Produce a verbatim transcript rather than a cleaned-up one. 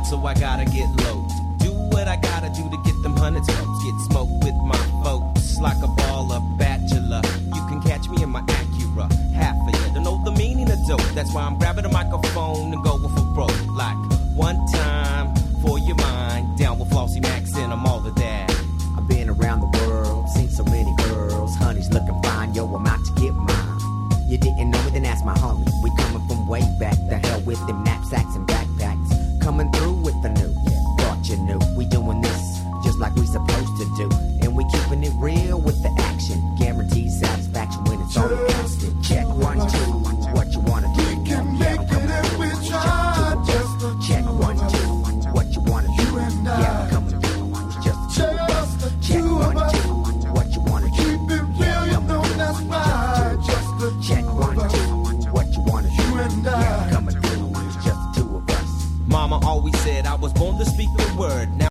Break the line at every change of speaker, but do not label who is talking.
so I gotta get low. Do what I gotta do to get them hundreds folks. Get smoked with my folks like a baller bachelor. You can catch me in my Acura. Half of you don't know the meaning of dope. That's why I'm grabbing a microphone and going for broke. Like one time for your mind. Down with Flossy Max and I'm all of that.
I've been around the world, seen so many girls. Honey's looking fine, yo, I'm out to get mine. You didn't know me, then ask my homie. We coming from way back. The hell with them knapsacks and backpacks. Coming through with the new. Thought you knew. We doing this just like we supposed to do. And we keeping it real with the action. Guaranteed satisfaction when it's all constant. Check one, two, what you wanna do.
We can make it if we try. Just the
Check one, two, what you wanna do.
You and I.
Yeah, I'm coming through. It's just the two of us.
Just the
Check
two of
one,
us.
two, what you wanna do.
Keep it real,
Yeah, I'm
you
coming
know
through.
that's
It's
right.
just
Just the
the two. Check
two
one,
of us.
two, what you wanna do.
You and I.
Yeah, I'm coming through. It's just the two of us.
Mama always said I was born to speak the word. Now